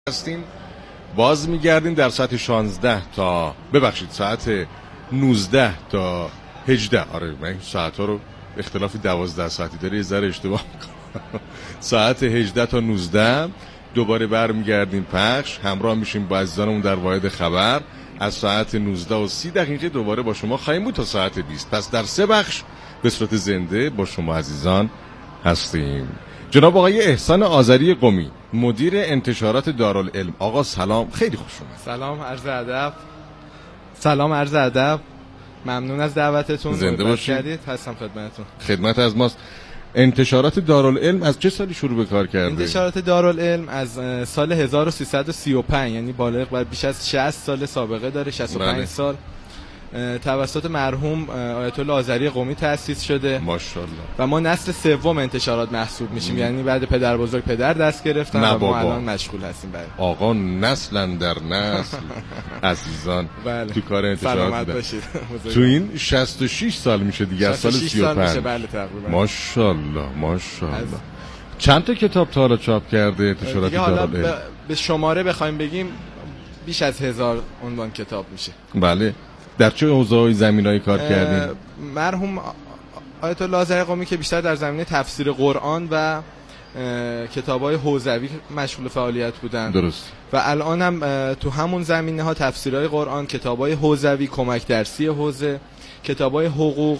هستیم باز میگردیم در ساعت 16 تا ساعت 19 تا 18. آره من ساعت ها رو اختلاف 12 ساعتی داره یه ذره اشتباه میکنم. ساعت 18 تا 19 دوباره برمیگردیم پخش، همراه میشیم با عزیزانمون در واحد خبر. از ساعت 19 و 30 دقیقه دوباره با شما خواهیم بود تا ساعت 20. پس در 3 بخش به صورت زنده با شما عزیزان هستیم. جناب آقای احسان آذری قمی، مدیر انتشارات دارالعلم. آقا سلام، خیلی خوش اومد. سلام عرض ادب. ممنون از دعوتتون. زنده باشید. هستم خدمتتون. خدمت از ماست. انتشارات دارالعلم از چه سالی شروع به کار کرده؟ انتشارات دارالعلم از سال 1335، یعنی بالغ بر بیش از 60 سال سابقه داره. 65 سال توسط مرحوم آیت الله آذری قمی تأسیس شده. ماشاءالله. و ما نسل سوم انتشارات محسوب میشیم، یعنی بعد پدر بزرگ پدر دست گرفتن و ما الان مشغول هستیم. بله آقا نسل در نسل عزیزان بله. تو کار انتشارات سلامت باشید. تو این 66 سال میشه دیگه، از سال 35 میشه. بله تقریبا. ماشاءالله ماشاءالله. چند تا کتاب تا حالا چاپ کرده انتشارات دارالعلم؟ به شماره بخوایم بگیم بیش از 1000 عنوان کتاب میشه. بله. در چه حوزه‌های زمینه‌ای کار کردین؟ مرحوم آیت الله آذری قمی که بیشتر در زمینه تفسیر قرآن و کتاب‌های حوزوی مشغول فعالیت بودن. درست. و الان هم تو همون زمینه‌ها تفسیرهای قرآن، کتاب‌های حوزوی، کمک درسی حوزه، کتاب‌های حقوق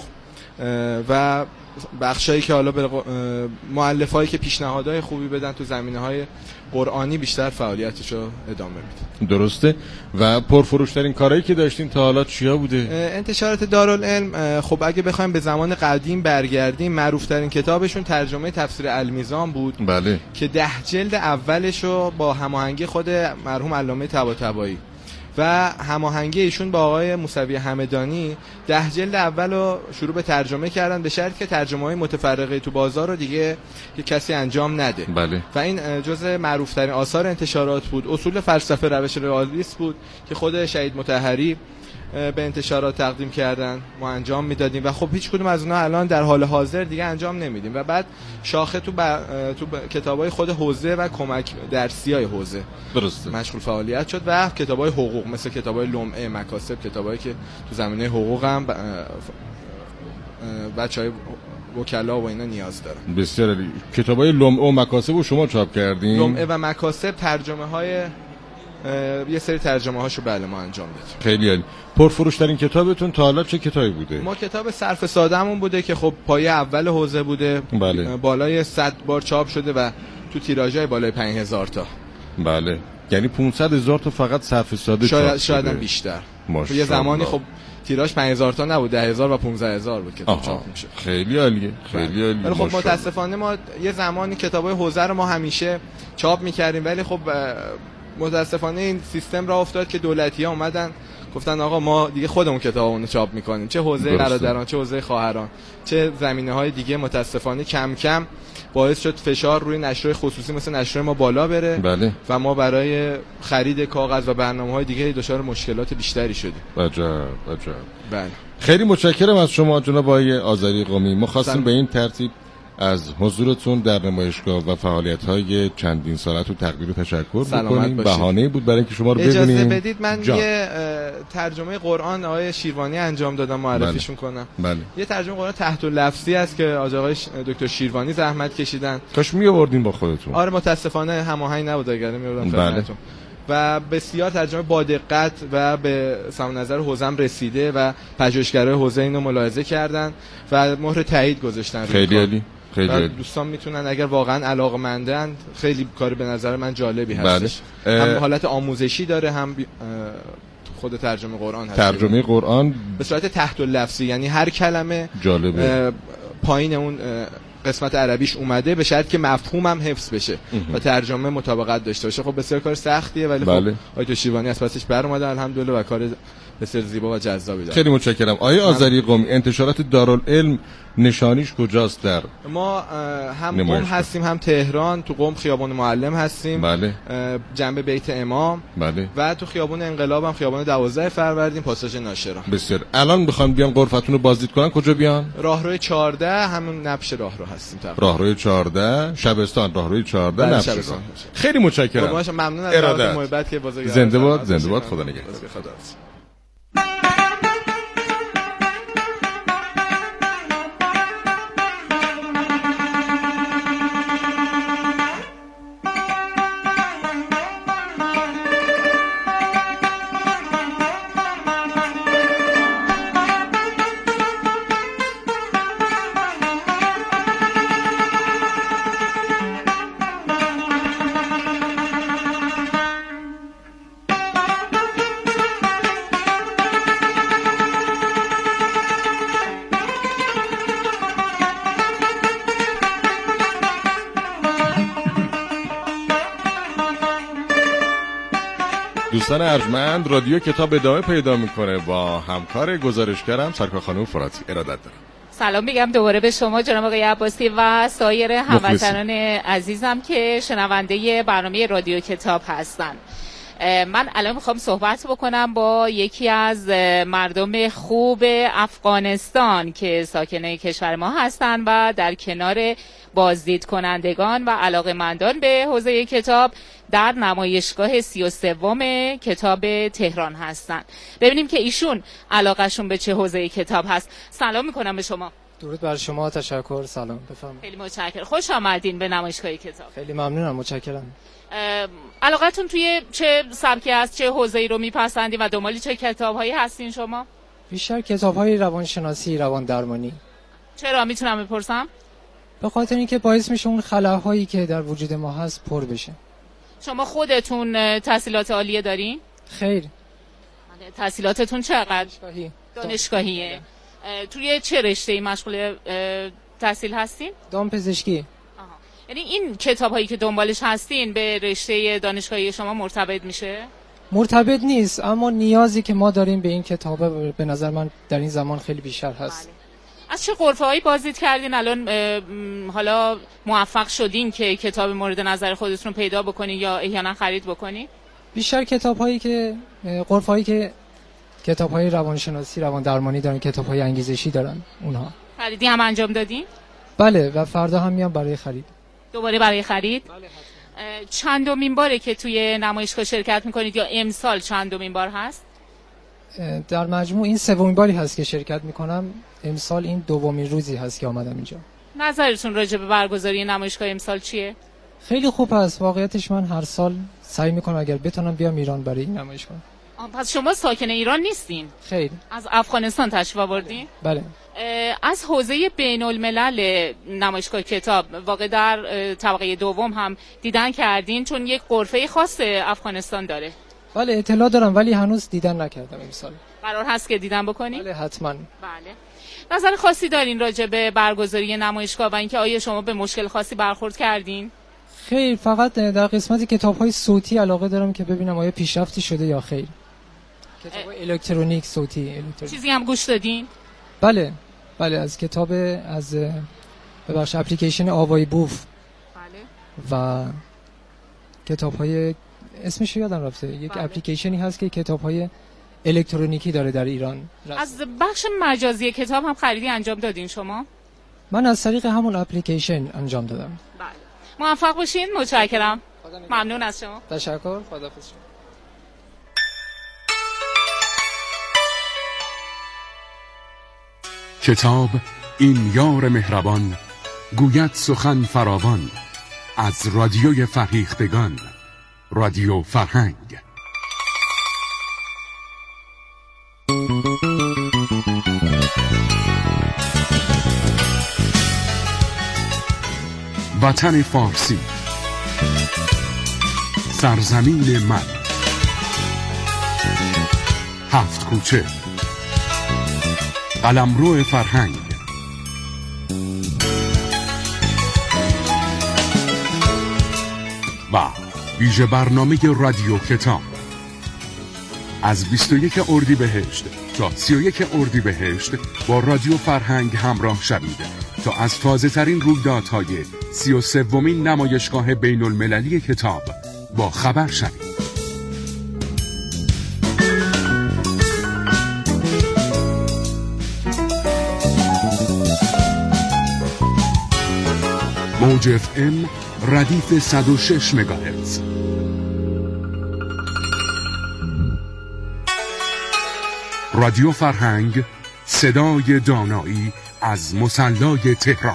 و بخشایی که حالا به مؤلفهایی که پیشنهادهای خوبی بدن تو زمینه‌های قرآنی بیشتر فعالیتشو ادامه میده. درسته. و پرفروش‌ترین کارهایی که داشتین تا حالا چیا بوده؟ انتشارات دارالعلم خب اگه بخوایم به زمان قدیم برگردیم، معروف‌ترین کتابشون ترجمه تفسیر المیزان بود. بله. که 10 جلد اولشو با هماهنگی خود مرحوم علامه طباطبایی و هماهنگی ایشون با آقای موسوی همدانی 10 جلد اولو شروع به ترجمه کردن، به شرطی که ترجمه‌های متفرقه تو بازار رو دیگه که کسی انجام نده. بله. و این جزء معروف‌ترین آثار انتشارات بود. اصول فلسفه روش رئالیسم بود که خود شهید مطهری به انتشارات تقدیم کردن، ما انجام میدادیم و خب هیچ کدوم از اونها الان در حال حاضر دیگه انجام نمیدیم. و بعد شاخه تو کتابای خود حوزه و کمک درسیای حوزه درسته مشغول فعالیت شد و کتابای حقوق مثل کتابای لمعه، مکاسب، کتابایی که تو زمینه حقوق هم بچهای وکلا و اینا نیاز دارن. بسیار عالی. کتابای لمعه و مکاسب رو شما چاپ کردین؟ لمعه و مکاسب ترجمه‌های یه سری ترجمه هاشو بله ما انجام دادیم. خیلی عالی. پرفروش‌ترین کتابتون تا حالا چه کتابی بوده؟ ما کتاب صرف ساده‌مون بوده که خب پایه اول حوزه بوده. بله. بالای 100 بار چاپ شده و تو تیراژهای بالای 5000 تا. بله. یعنی 500,000 تا فقط صرف ساده چاپ شاید هم بیشتر. ماشاءالله. یه زمانی خب تیراژ 5000 تا نبود، 10000 و 15000 بود کتاب چاپ میشه. خیلی عالیه. خیلی عالیه. ولی خب متاسفانه ما یه زمانی کتابای حوزه رو ما همیشه چاپ می‌کردیم، ولی خب متاسفانه این سیستم را افتاد که دولتی‌ها اومدن گفتن آقا ما دیگه خودمون کتابمون رو چاپ می‌کنیم، چه حوزه برادران، چه حوزه خواهران، چه زمینه‌های دیگه. متاسفانه کم کم باعث شد فشار روی نشرهای خصوصی مثل نشر ما بالا بره. بله. و ما برای خرید کاغذ و برنامه‌های دیگه دچار مشکلات بیشتری شدیم. عجب. بله. خیلی متشکرم از شما جناب آقای آذری قمی. ما خواستیم به این ترتیب از حضورتون در نمایشگاه و فعالیت‌های چندین سالتون تقدیر و تشکر بکنیم. بهانه‌ای بود برای اینکه شما رو ببینیم. اجازه بدید من یه ترجمه قرآن آقای شیروانی انجام دادم، معرفیشون کنم. بله. یه ترجمه قرآن تحت اللفظی است که آقای دکتر شیروانی زحمت کشیدن. کاش می‌آوردین با خودتون. آره متاسفانه هماهنگ نبود، اگر می‌آوردم خدمتتون. و بسیار ترجمه با دقت و به سمع نظر حوزم رسیده و پژوهشگرای حوزه اینو ملاحظه کردن و مهر تایید گذاشتن. خیلی عالی. خیلی دوستان میتونن اگر واقعا علاقه‌مندن، خیلی کار به نظر من جالبی هستش. هم حالت آموزشی داره، هم خود ترجمه قرآن هست. ترجمه قرآن به صورت تحت اللفظی، یعنی هر کلمه جالبه پایین اون قسمت عربیش اومده به شرط که مفهوم هم حفظ بشه و ترجمه مطابقت داشته باشه. خب بسیار کار سختیه، ولی بله. خب آیت شیروانی از پسش بر اومده الحمدلله و کار بسیار زیبا و جذابی داره. خیلی متشکرم. آیه آذری قمی، انتشارات دارالعلم نشانیش کجاست؟ در ما هم قم هستیم، هم تهران. تو قم خیابان معلم هستیم. بله. جنب بیت امام. بله. و تو خیابان انقلاب هم خیابان 12 فروردین پاساژ ناشران. بسیار. الان میخوام بیان غرفتون رو بازدید کنن، کجا بیان؟ راهروی 14 همون نبش راهرو هستیم تقریبا. راهروی 14 شبستان، راهروی 14 بله، نفسان. شبستان. خیلی متشکرم. ممنون از ارادت. محبت که بازار زنده باد، زنده باد، خدا نگهدار. دوستان ارجمند، رادیو کتاب ادامه پیدا میکنه با همکار گزارشگرم سرکار خانم فراتی. ارادت دارم. سلام میگم دوباره به شما جناب آقای عباسی و سایر هموطنان عزیزم که شنونده برنامه رادیو کتاب هستن. من الان میخوام صحبت بکنم با یکی از مردم خوب افغانستان که ساکنه کشور ما هستن و در کنار بازدید کنندگان و علاقه‌مندان به حوزه کتاب در نمایشگاه 33 کتاب تهران هستن. ببینیم که ایشون علاقهشون به چه حوزه کتاب هست. سلام میکنم به شما. درود بر شما، تشکر، سلام، بفرمایید. خیلی متشکرم. خوش آمدین به نمایشگاه کتاب. خیلی ممنونم، متشکرم. علاقتون توی چه سبکی است، چه حوزه‌ای رو میپسندین و دنبال چه کتاب‌هایی هستین شما؟ بیشتر کتاب‌های روانشناسی، روان درمانی. چرا میتونم بپرسم؟ به خاطر اینکه باعث میشه اون خلاهایی که در وجود ما هست پر بشه. شما خودتون تحصیلات عالیه دارین؟ خیر. تحصیلاتتون چقدر؟ دانشگاهیه. توی چه رشته‌ای مشغول تحصیل هستین؟ دامپزشکی. یعنی این کتاب‌هایی که دنبالش هستین به رشته دانشگاهی شما مرتبط میشه؟ مرتبط نیست، اما نیازی که ما داریم به این کتابه به نظر من در این زمان خیلی بیشتر هست. بله. از چه غرفه‌هایی بازدید کردین الان حالا موفق شدین که کتاب مورد نظر خودتون پیدا بکنین یا احیانا خرید بکنین؟ بیشتر کتاب‌هایی که غرفه‌هایی که کتاب‌های روانشناسی، روان درمانی دارن، کتاب‌های انگیزشی دارن، اونها. خریدی هم انجام دادین؟ بله، و فردا هم میام برای خرید. دوباره برای خرید؟ بله. چندمین باره که توی نمایشگاه شرکت میکنید یا امسال چندمین بار هست؟ در مجموع این سومین باری هست که شرکت میکنم. امسال این دومین روزی هست که آمدم اینجا. نظرتون راجع به برگزاری نمایشگاه امسال چیه؟ خیلی خوب هست. واقعیتش من هر سال سعی میکنم اگر بتونم بیام ایران برای این نمایشگاه. پس شما ساکن ایران نیستین؟ خیر. از افغانستان تشریف آوردین؟ بله. از حوزه بین الملل نمایشگاه کتاب واقع در طبقه دوم هم دیدن کردین، چون یک غرفه خاص افغانستان داره. بله اطلاع دارم ولی هنوز دیدن نکردم امسال. قرار هست که دیدن بکنین؟ بله حتما. بله. نظر خاصی دارین راجع به برگزاری نمایشگاه و اینکه آیا شما به مشکل خاصی برخورد کردین؟ خیر، فقط در قسمت کتاب‌های صوتی علاقه دارم که ببینم آیا پیشرفتی شده یا خیر. کتاب‌های الکترونیک، صوتی، الکترونیک. چیزی هم گوش دادین؟ بله از کتاب از ببخش اپلیکیشن آوای بوف. بله. و کتاب‌های اسمش یادم رفته، یک بله. اپلیکیشنی هست که کتاب‌های الکترونیکی داره در ایران. از بخش مجازی کتاب هم خریدی انجام دادین شما؟ من از طریق همون اپلیکیشن انجام دادم. بله. موفق باشین، متشکرم. ممنون از شما. تشکر، خداحافظ. کتاب این یار مهربان گوید سخن فراوان، از رادیوی فرهیختگان، رادیو فرهنگ. وطن فارسی، سرزمین من، هفت کوچه، قلمرو فرهنگ. و ویژه برنامه رادیو کتاب از 21 اردیبهشت تا 31 اردیبهشت با رادیو فرهنگ همراه شوید تا از تازه ترین رویدادهای 33مین نمایشگاه بین المللی کتاب با خبر شوید. موج FM ردیف 106 مگاهرتز. رادیو فرهنگ، صدای دانایی از مصلای تهران.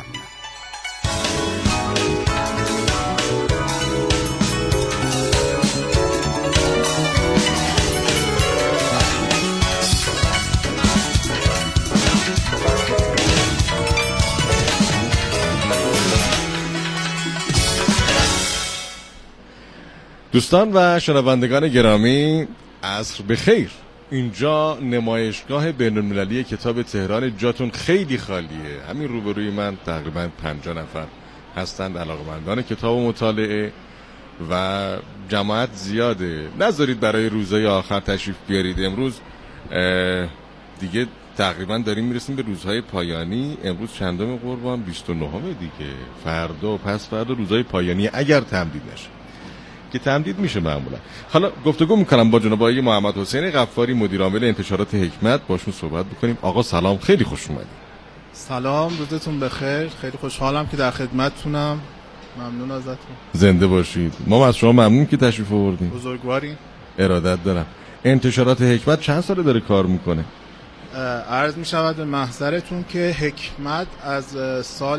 دوستان و شنوندگان گرامی، عصر بخیر. اینجا نمایشگاه بین‌المللی کتاب تهران. جاتون خیلی خالیه. همین روبروی من تقریبا 50 نفر هستند علاقه‌مندان کتاب و مطالعه و جماعت زیاده. نذارید برای روزهای آخر تشریف بیارید. امروز دیگه تقریبا داریم میرسیم به روزهای پایانی. امروز چندم قربان؟ 29 دیگه. فردا و پس فردا روزهای پایانی اگر تمدید نشه، که تمدید میشه معمولا. حالا گفتگو میکنم با جناب آقای محمد حسین غفاری، مدیر عامل انتشارات حکمت. باشون صحبت بکنیم. آقا سلام، خیلی خوش اومدید. سلام، روزتون بخیر. خیلی خوشحالم که در خدمتتونم. ممنون ازتون. زنده باشید. ما از شما ممنون که تشریف آوردین. بزرگوارین. ارادت دارم. انتشارات حکمت چند ساله داره کار میکنه؟ عرض میشود به محضرتون که حکمت از سال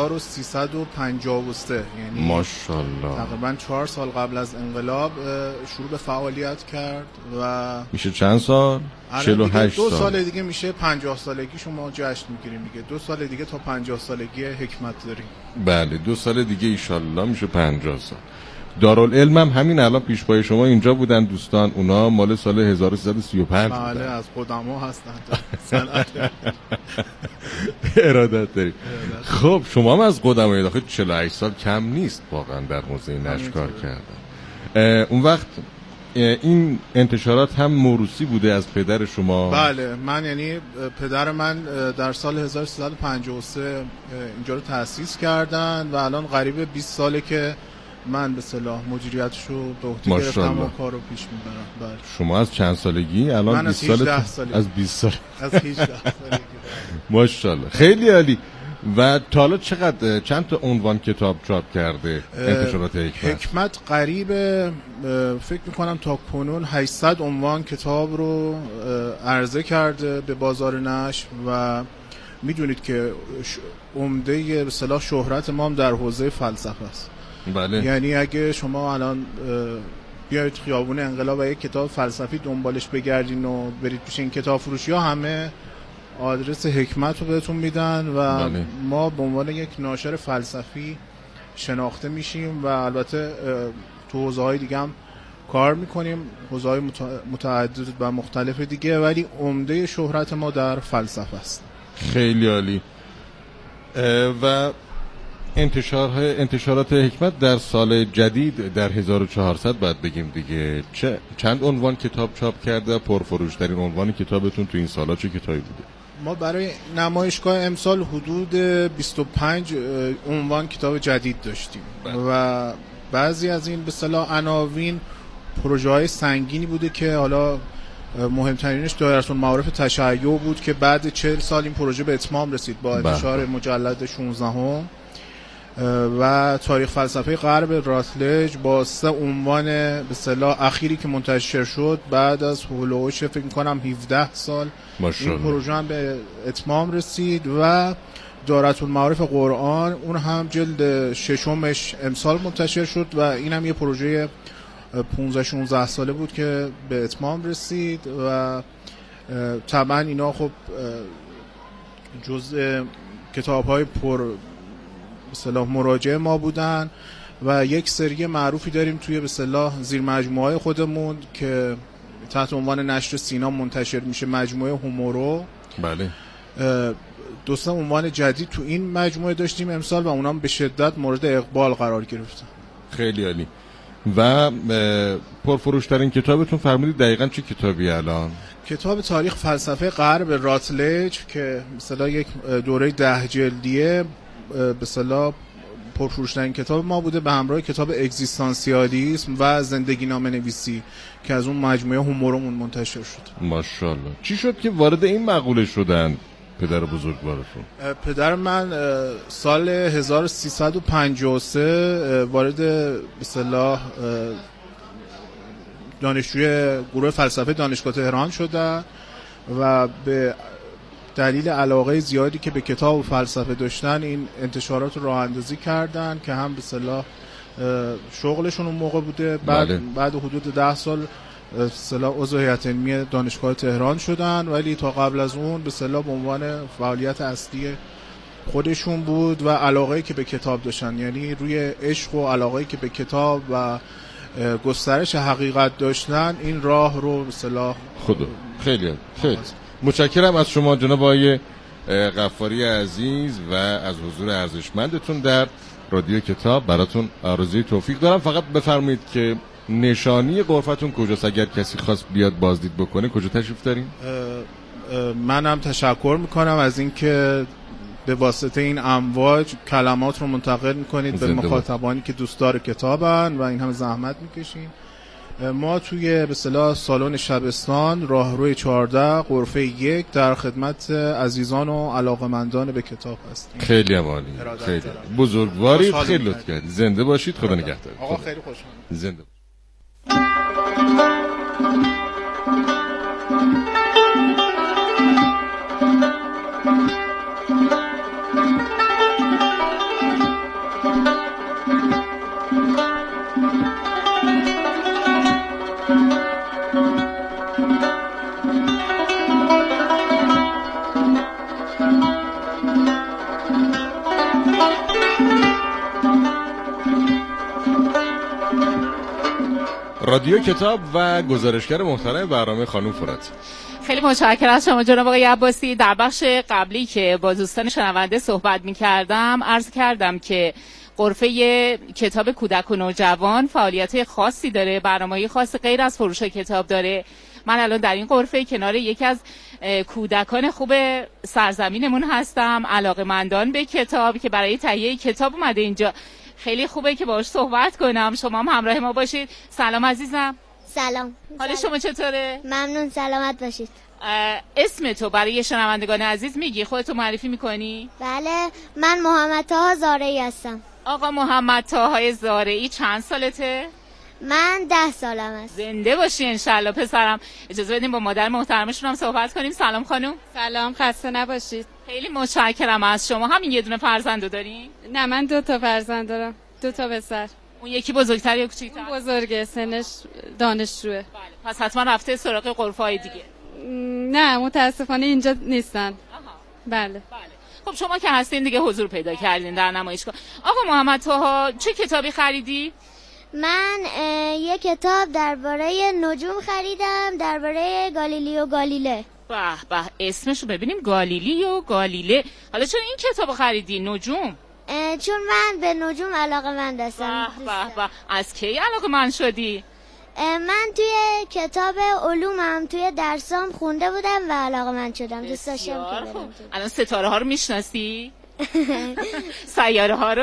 1353، یعنی ماشاءالله تقریبا 4 سال قبل از انقلاب شروع به فعالیت کرد و میشه چند سال؟ 48 سال. 2 سال سال دیگه میشه 50 سالگی شما جشن میگیریم دیگه. 2 سال دیگه تا 50 سالگی حکمت داریم. بله 2 سال دیگه ایشالله میشه 50 سال. دارالعلم هم همین الان پیش پای شما اینجا بودن دوستان. اونا مال سال 1335 بله بودن. از قدما هستن. ارادت داریم. خب شما هم از قدمای داخل 48 سال کم نیست واقعا در حوزه نشر کار کردن. اون وقت این انتشارات هم موروثی بوده از پدر شما؟ بله، من یعنی پدر من در سال 1353 اینجا رو تأسیس کردن و الان قریب 20 ساله که من به صلاح مدیریتشو به عهده گرفتم و کارو پیش میبرم. بله. شما از چند سالگی؟ الان 20 سال. از 20 سال. از 18 سالگی. ماشاءالله، خیلی عالی. و تا حالا چند تا عنوان کتاب چاپ کرده انتشارات حکمت؟ قریب فکر میکنم تا کنون 800 عنوان کتاب رو عرضه کرده به بازار نشر و میدونید که عمده به اصطلاح شهرت ما هم در حوزه فلسفه است. بله. یعنی اگه شما الان بیاید خیابون انقلاب و یک کتاب فلسفی دنبالش بگردین و برید پیش این کتاب فروشی ها، همه آدرس حکمت رو بهتون میدن و بله. ما به عنوان یک ناشر فلسفی شناخته میشیم و البته تو حوزه‌های دیگه هم کار میکنیم، حوزه‌های متعدد و مختلف دیگه، ولی عمده شهرت ما در فلسفه است. خیلی عالی. و انتشارات حکمت در سال جدید در 1400 باید بگیم دیگه چند عنوان کتاب چاپ کرده؟ پرفروشترین عنوان کتابتون تو این سالا چه کتابی بوده؟ ما برای نمایشگاه امسال حدود 25 عنوان کتاب جدید داشتیم و بعضی از این به اصطلاح عناوین پروژه‌های سنگینی بوده که حالا مهمترینش دایرةالمعارف تشیع بود که بعد 40 سال این پروژه به اتمام رسید با انتشار مجلد 16 و تاریخ فلسفه غرب راتلج با 3 عنوان به اصطلاح اخیری که منتشر شد بعد از هولوش فکر می‌کنم 17 سال این پروژه هم به اتمام رسید و دایرةالمعارف قرآن اون هم جلد 6مش امسال منتشر شد و این هم یه پروژه 15-16 ساله بود که به اتمام رسید و طبعا اینا خب جزء کتاب‌های پر به اصطلاح مراجعه ما بودن و یک سری معروفی داریم توی به اصطلاح زیر مجموعه خودمون که تحت عنوان نشر سینا منتشر میشه، مجموعه هومورو. بله. 2 عنوان جدید تو این مجموعه داشتیم امسال و اونام به شدت مورد اقبال قرار گرفتن. خیلی عالی. و پرفروشترین کتابتون فرمودید دقیقاً چه کتابی الان؟ کتاب تاریخ فلسفه غرب راتلج که مثلا یک دوره 10 جلدیه به اصطلاح پرفروشترین کتاب ما بوده به همراه کتاب اگزیستانسیالیسم و زندگی نامه نویسی که از اون مجموعه هومورمون منتشر شد. ماشاءالله. چی شد که وارد این مقوله شدن پدر بزرگوارتون؟ پدر من سال 1353 وارد به اصطلاح دانشجوی گروه فلسفه دانشگاه تهران شدن و به دلیل علاقه زیادی که به کتاب و فلسفه داشتن این انتشارات رو راه اندازی کردن که هم به اصطلاح شغلشون اون موقع بوده. بعد حدود 10 سال به اصطلاح عضو هیئت علمی دانشگاه تهران شدن، ولی تا قبل از اون به اصطلاح به عنوان فعالیت اصلی خودشون بود و علاقه‌ای که به کتاب داشتن، یعنی روی عشق و علاقه‌ای که به کتاب و گسترش حقیقت داشتن این راه رو به اصطلاح خیلی متشکرم از شما جناب آقای غفاری عزیز و از حضور ارزشمندتون در رادیو کتاب. براتون آرزوی توفیق دارم. فقط بفرمایید که نشانی غرفتون کجاست؟ اگر کسی خواست بیاد بازدید بکنه کجا تشریف دارین؟ منم تشکر میکنم از اینکه به واسطه این امواج کلمات رو منتقل میکنید به مخاطبانی که دوستدار کتابن و این همه زحمت میکشین. ما توی به اصطلاح سالن شبستان راهروی 14 غرفه 1 در خدمت عزیزان و علاقمندان به کتاب هستیم. خیلی عالی، خیلی بزرگوارید، خیلی لطف کردید. زنده باشید، خدا نگهدار. آقا خیلی خوشحالم. زنده باشید. رادیو کتاب و گزارشگر محترم برنامه خانم فرات. خیلی متشکرم از شما جناب آقای عباسی. در بخش قبلی که با دوستان شنونده صحبت می‌کردم عرض کردم که غرفه کتاب کودک و نوجوان فعالیت خاصی داره، برنامه‌های خاص غیر از فروش کتاب داره. من الان در این غرفه کنار یکی از کودکان خوب سرزمینمون هستم، علاقه‌مندان به کتاب که برای تهیه کتاب اومده اینجا. خیلی خوبه که باهاش صحبت کنم. شما هم همراه ما باشید. سلام عزیزم. سلام. حال شما چطوره؟ ممنون، سلامت باشید. اسم تو برای شنوندگان عزیز میگی؟ خودتو معرفی میکنی؟ بله، من محمد طاها زارعی هستم. آقا محمد طاها زارعی چند سالته؟ من 10 سالم است. زنده باشی انشالله پسرم. اجازه بدیم با مادر محترمشون هم صحبت کنیم. سلام خانم. سلام، خسته نباشید. خیلی متشکرم از شما. همین یه دونه فرزندو دارین؟ نه، من 2 تا فرزند دارم، 2 تا پسر. اون یکی بزرگتر یا کوچیک‌تر؟ اون بزرگه، سنش دانشجوه. بله. پس حتما رفته سراغ غرفه‌های دیگه. نه متاسفانه اینجا نیستن. آها. بله. خب شما که هستین دیگه حضور پیدا کردین در نمایشگاه. آقا محمد طاها چه کتابی خریدی؟ من یک کتاب درباره نجوم خریدم، درباره گالیلیو گالیله. به به، اسمشو ببینیم، گالیلیو گالیله. حالا چرا این کتابو خریدی؟ نجوم؟ چون من به نجوم علاقه‌مند هستم. به به، از کی علاقه‌مند شدی؟ من توی کتاب علومم توی درسام خونده بودم و علاقه‌مند شدم. دوست داشتم که برم. الان ستاره ها رو میشناسی؟ سیاره ها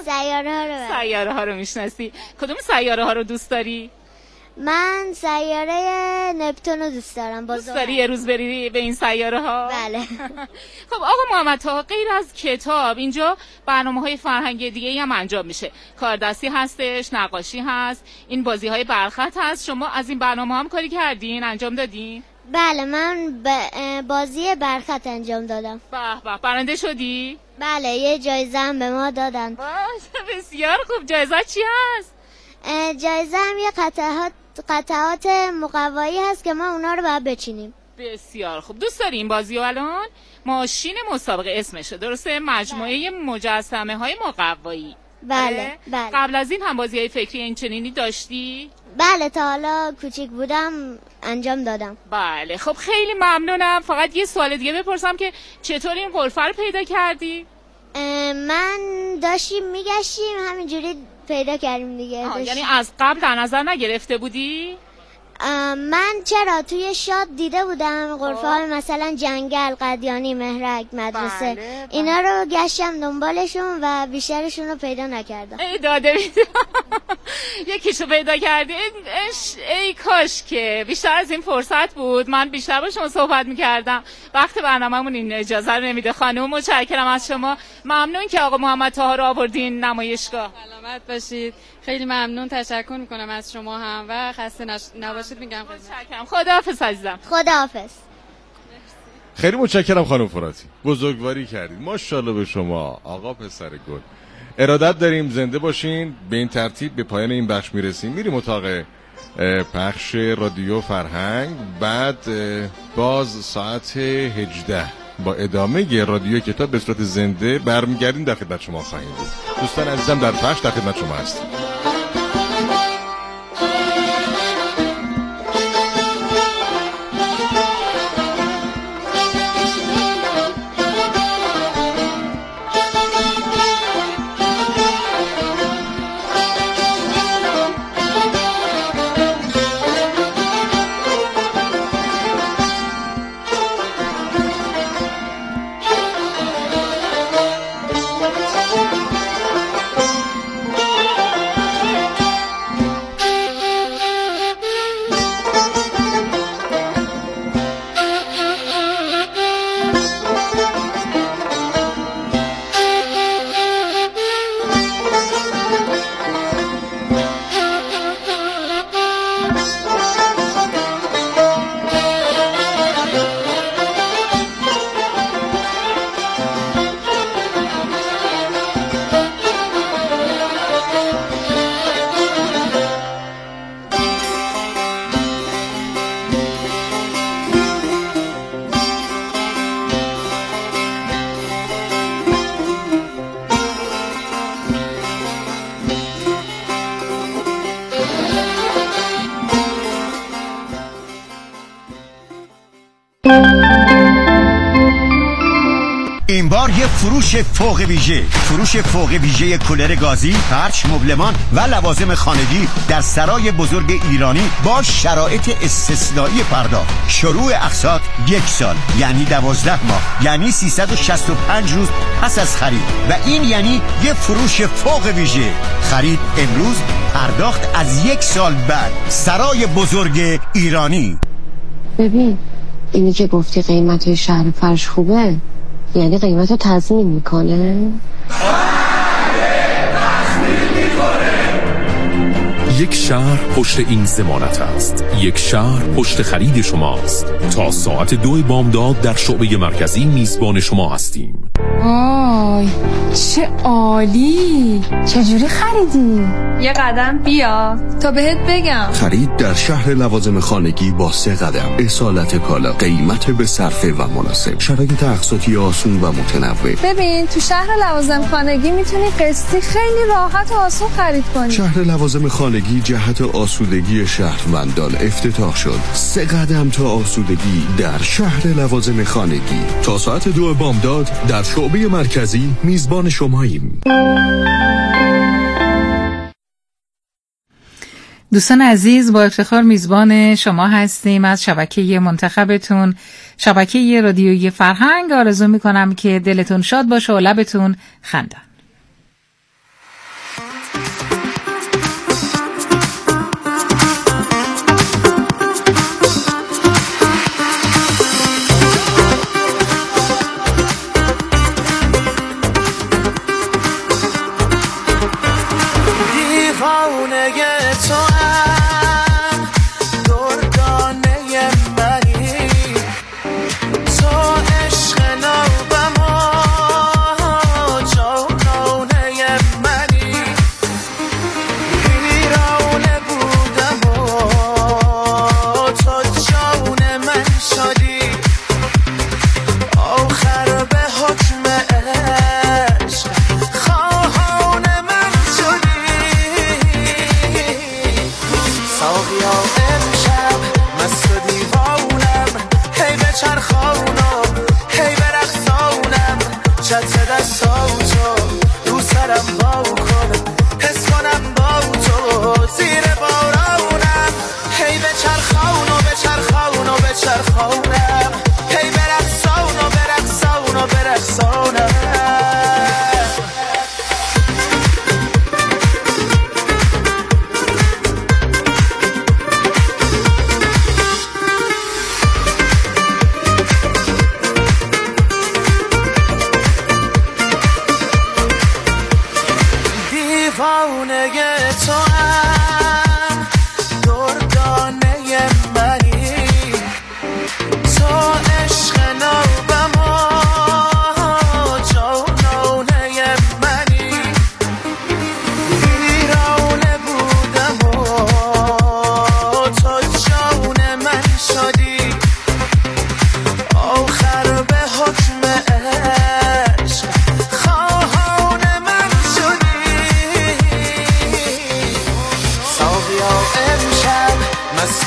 رو میشناسی؟ کدوم سیاره ها رو دوست داری؟ من سیاره نپتون رو دوست دارم. دوست داری یه روز بری به این سیاره ها؟ بله. خب آقا محمد طاها، غیر از کتاب اینجا برنامه‌های فرهنگی دیگه هم انجام میشه. کاردستی هستش، نقاشی هست، این بازی‌های برخط هست. شما از این برنامه هم کاری کردین، انجام دادین؟ بله، من بازی برخط انجام دادم. به به، برنده شدی؟ بله، یه جایزه هم به ما دادن. بسیار خوب. جایزه چی هست؟ جایزه هم یه قطعات مقوایی هست که ما اونا رو باید بچینیم. بسیار خوب. دوست داری این بازی رو؟ الان ماشین مسابقه اسمشه، درسته؟ مجموعه مجسمه های مقوایی. بله. قبل از این هم بازی های فکری این چنینی داشتی؟ بله، تا حالا کوچیک بودم انجام دادم. بله. خب خیلی ممنونم. فقط یه سوال دیگه بپرسم که چطور این غرفه رو پیدا کردی؟ من داشتیم میگشتیم همینجوری پیدا کردیم دیگه. یعنی از قبل در نظر نگرفته بودی؟ من چرا توی شاد دیده بودم غرفه های مثلا جنگل، قدیانی، مهرک، مدرسه. بله. اینا رو گشتم دنبالشون و بیشترشون رو پیدا نکردم. ای داده یکیشو پیدا کردی. ای کاش که بیشتر از این فرصت بود، من بیشتر با شما صحبت میکردم. وقت برنامه‌مون این اجازه رو نمیده. خانم متشکرم از شما، ممنون که آقا محمد طاها رو آوردین نمایشگاه. سلامت باشید. خیلی ممنون، تشکر میکنم از شما هم و خسته نباشید میگم. متشکرم. خداحافظ عزیزم. خداحافظ. خیلی متشکرم خانم فراتی، بزرگواری کردید. ماشاءالله به شما آقا پسر گل. ارادت داریم، زنده باشین. به این ترتیب به پایان این بخش میرسیم، میریم اتاق پخش رادیو فرهنگ. بعد باز ساعت 18 با ادامه رادیو کتاب به صورت زنده برمیگردیم، در خدمت شما خواهیم بود. دوستان عزیزم در پخش در خدمت شما هستیم. این بار یه فروش فوق ویژه کولر گازی، فرش، مبلمان و لوازم خانگی در سرای بزرگ ایرانی با شرایط استثنایی پرداخت. شروع اقساط 1 سال یعنی 12 ماه، یعنی 365 روز پس از خرید، و این یعنی یه فروش فوق ویژه. خرید امروز، پرداخت از 1 سال بعد. سرای بزرگ ایرانی. ببین اینی که گفتی قیمت شهر فرش خوبه، یعنی قیمت رو تضمین میکنه؟ یک شهر پشت این ضمانت است. یک شهر پشت خرید شماست. تا ساعت 2 بامداد در شعبه مرکزی میزبان شما هستیم. وای چه عالی! چجوری خریدی؟ یه قدم بیا تا بهت بگم. خرید در شهر لوازم خانگی با 3 قدم. اصالت کالا، قیمت به صرفه و مناسب، شرایط اقساطی آسون و متنوع. ببین تو شهر لوازم خانگی میتونی قسطی خیلی راحت و آسون خرید کنی. شهر لوازم خانگی جهت آسودگی شهروندان افتتاح شد. 3 قدم تا آسودگی در شهر لوازم خانگی. تا ساعت 2 بامداد در شعبه مرکزی میزبان شماییم. دوستان عزیز، با افتخار میزبان شما هستیم از شبکه منتخبتون، شبکه رادیویی فرهنگ. آرزو میکنم که دلتون شاد باشه و لبتون خندان. حس کنم با تو زیر بارانم، هی به چرخ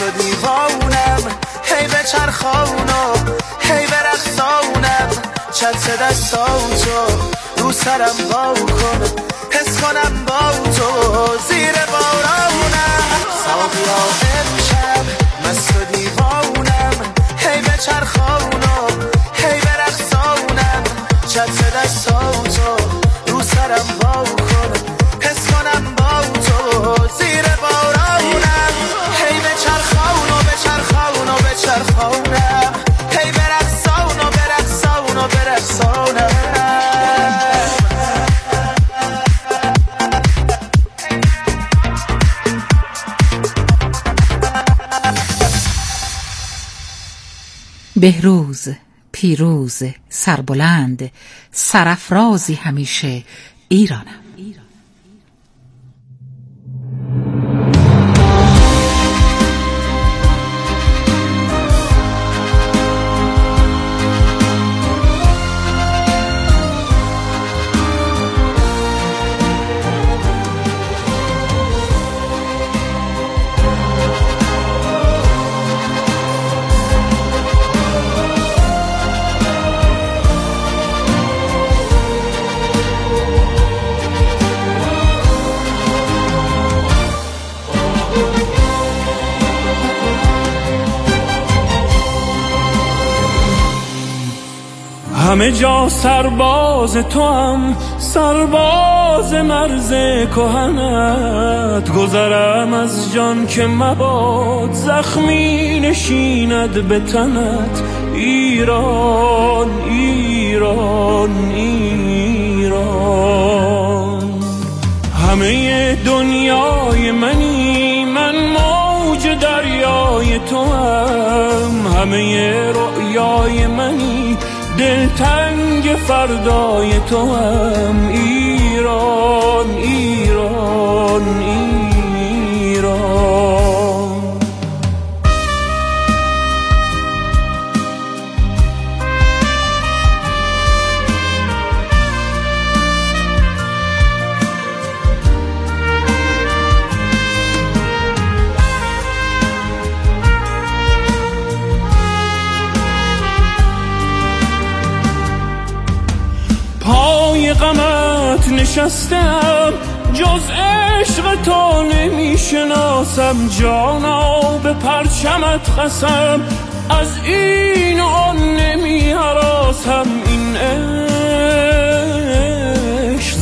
مست و دیوانم، هی به چرخانو هی به رقصانم، چت دستاتو رو سرم با کن، حس کنم با تو زیر بارانم. ساقیا امشب مست و دیوانم، هی به چرخانو هی به رقصانم، چت دستاتو رو سرم با کن، حس کنم با تو زیر بارانم. هی به چرخانو به چرخانو به چرخانم، هی به رقصانو به رقصانو به رقصانم. بهروز، پیروز، سربلند، سرافرازی همیشه ایرانم. همه جا سرباز تو هم، سرباز مرز کهنت، گذرم از جان که مباد زخمی نشیند به تنت. ایران ایران ایران، همه دنیای منی، من موج دریای تو هم، همه رؤیای منی، دلتنگ فردای تو هم. ایران ایران ایران. پای غمت نشستم، جز عشق تو نمی شناسم. جانا به پرچمت قسم، از این و آن نمی هراسم. این عشق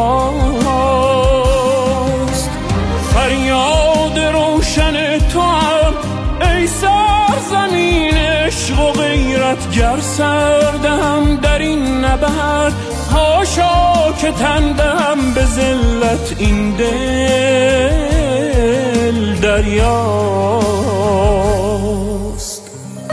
زیباست، فریاد روشن تو هم. ای سرزمین عشق و غیرت، گر سردم در این نبرد، هاشا که تندم به ذلت. این دل دریاست.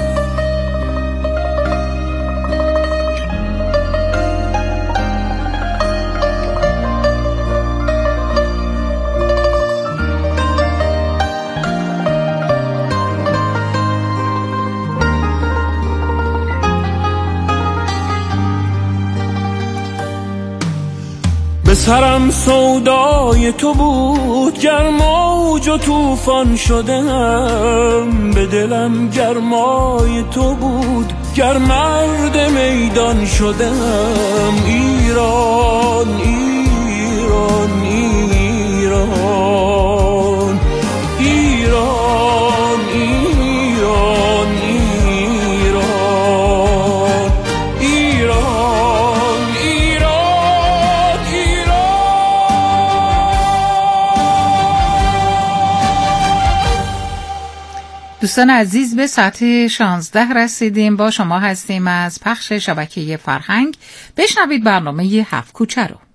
به سرم سودای تو بود، گر موج و طوفان شدم. به دلم گرمای تو بود، گر مرد میدان شدم. ایران ایران ایران ایران ایران ایران ایران دوستان عزیز، به ساعت 16 رسیدیم. با شما هستیم از پخش شبکه فرهنگ. بشنوید برنامه هفت کوچه رو.